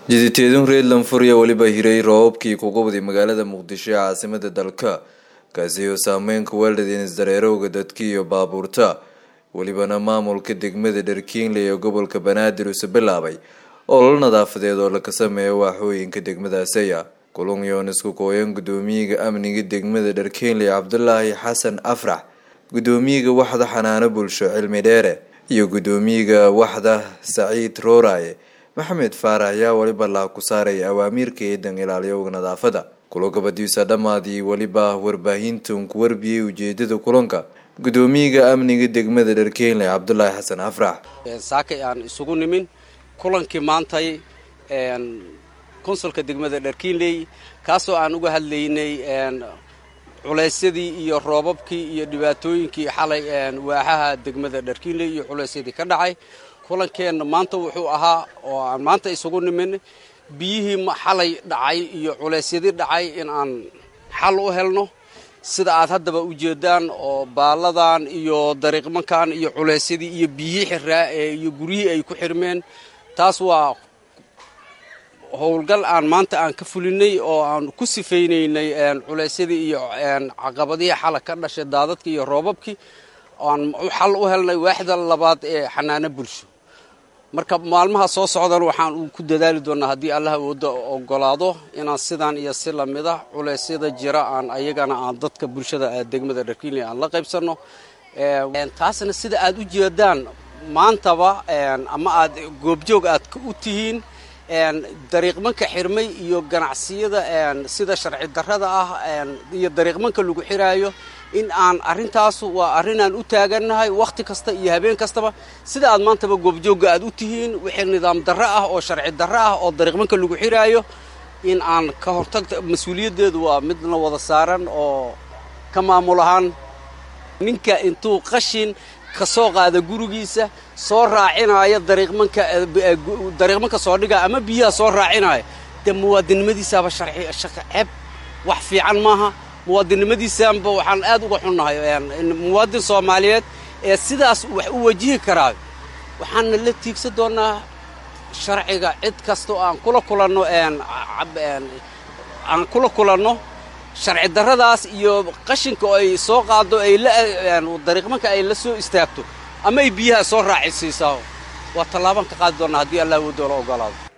jiditeedun reer Lanfurya waliba hiray roobkii ku gubday magaalada Muqdisho ee caasimada dalka kaasi oo saameyn ku weelday isdareerowga dadkii iyo baabuurta walibana maamulka degmada Dharkiinle ee gobolka Banaadir uu bilaabay olol nadaafadeed oo la ka sameeyo waaxooyinka degmadaasi kulun yoon isku kooyan gudoomiyaha amniga degmada Dharkiinle Cabdullaahi Xasan Afrax gudoomiyaha waxda xanaano bulsho cilmi dheere iyo gudoomiyaha waxda Saciid Rooraye Maxamed Faarax ayaa waliba la ku saaray awaamiirka eedan ilaaliyowga nadaafada kulanka badiisa dhamaadii waliba warbaahinta ku warbiyay ujeedada kulanka gudoomiyaha amniga degmada Dharkiinle Cabdullaahi Xasan Afrax saakay aan isugu nimin kulankii maantay konsulka degmada Dharkiinle kaasoo aan uga hadlaynay culeysadii iyo roobabkii iyo dhibaatooyinkii xalay waaxaha degmada Dharkiinle iyo culeysadii ka dhacay kulankeena maanta wuxuu ahaa oo aan maanta isugu nimin biyihii xalay dhacay iyo culeysadii dhacay in aan xal u helno sida aad haddaba u jeedaan oo baaladan iyo dariiqmankan iyo culeysadii iyo biyihii xiraa iyo guriyihii ay ku xirmeen taas waa howlgal aan maanta aan ka fulinay oo aan ku sifeynaynay culeysadii iyo caqabadihii xal ka dhashay daadadkii iyo roobabkii aan xal u helnay waaxda labaad ee xanaano bulsho marka maalmaha soo socdan waxaan ku dadaali doonaa hadii Allah wada ogolaado inaan sidaan iyo si lamid ah culeysyada jira aan ayagana aan dadka bulshada degmada Dharkiinle aan la qaybsano taasna sida aad u jeedaan maantaba ama aad goobjoog aad u tihiin dariiqmanka xirmay iyo ganacsiyada sida sharci darrada ah iyo dariiqmanka lagu xiraayo in aan arintaas waa arin aan u taaganahay waqti kasta iyo habeen kastaba sida aad maantaba goobjoog aad u tihiin wixii nidaam darro ah oo sharci darro ah oo dariiqmanka lagu xiraayo in aan ka hortagto mas'uuliyadeedu waa midna wada saaran oo ka maamulahan ninka intuu qashin ka soo qaada gurigiisa soo raacinaya dariiqmanka soo dhiga ama biyaha soo raacinaya muwaadinimadiisa sharci wax fiican maaha muwaadinimadiisa waxaan aad uga xunnahay muwaadin Soomaaliyeed ee sidaas wax u wajihi karaa waxaan la tiigsan doonaa sharciga cid kasto aan kula kulanno sharci darradaas iyo qashinka ay soo qaado ay dariiqmanka ay la soo istaagto ama ay biyaha soo raacisiiso waa talaaban ka qaadi doonaa hadii Allah uu doono ogolaado